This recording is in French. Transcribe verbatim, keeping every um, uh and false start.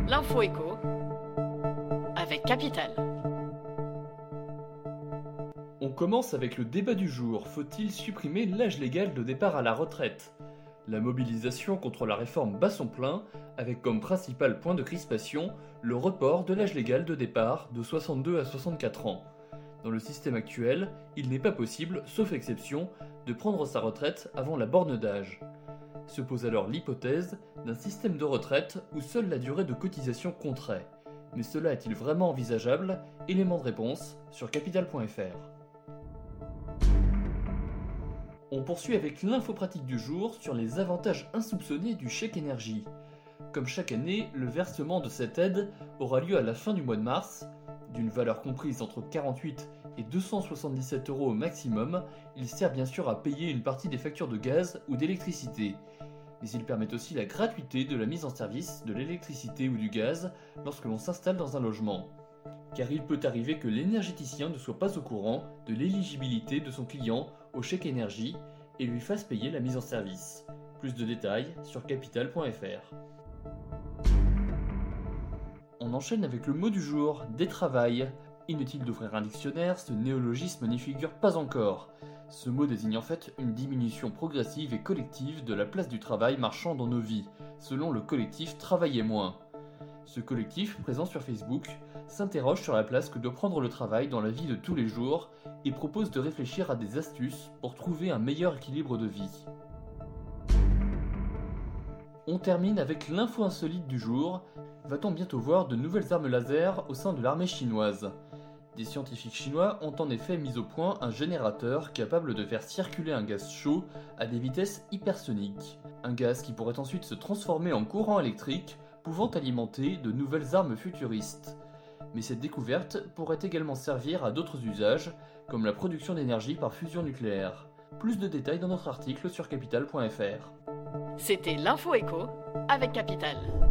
L'info éco avec Capital. On commence avec le débat du jour. Faut-il supprimer l'âge légal de départ à la retraite ? La mobilisation contre la réforme bat son plein, avec comme principal point de crispation le report de l'âge légal de départ de soixante-deux à soixante-quatre ans. Dans le système actuel, il n'est pas possible, sauf exception, de prendre sa retraite avant la borne d'âge. Se pose alors l'hypothèse d'un système de retraite où seule la durée de cotisation compterait. Mais cela est-il vraiment envisageable ? Élément de réponse sur capital point f r. On poursuit avec l'info pratique du jour sur les avantages insoupçonnés du chèque énergie. Comme chaque année, le versement de cette aide aura lieu à la fin du mois de mars. D'une valeur comprise entre quarante-huit et deux cent soixante-dix-sept euros au maximum, il sert bien sûr à payer une partie des factures de gaz ou d'électricité. Mais il permet aussi la gratuité de la mise en service de l'électricité ou du gaz lorsque l'on s'installe dans un logement. Car il peut arriver que l'énergéticien ne soit pas au courant de l'éligibilité de son client au chèque énergie et lui fasse payer la mise en service. Plus de détails sur capital point f r. On enchaîne avec le mot du jour, détravail. Inutile d'ouvrir un dictionnaire, ce néologisme n'y figure pas encore. Ce mot désigne en fait une diminution progressive et collective de la place du travail marchand dans nos vies, selon le collectif Travailler moins. Ce collectif, présent sur Facebook, s'interroge sur la place que doit prendre le travail dans la vie de tous les jours et propose de réfléchir à des astuces pour trouver un meilleur équilibre de vie. On termine avec l'info insolite du jour. Va-t-on bientôt voir de nouvelles armes laser au sein de l'armée chinoise ? Des scientifiques chinois ont en effet mis au point un générateur capable de faire circuler un gaz chaud à des vitesses hypersoniques. Un gaz qui pourrait ensuite se transformer en courant électrique, pouvant alimenter de nouvelles armes futuristes. Mais cette découverte pourrait également servir à d'autres usages, comme la production d'énergie par fusion nucléaire. Plus de détails dans notre article sur capital point f r. C'était l'info éco avec Capital.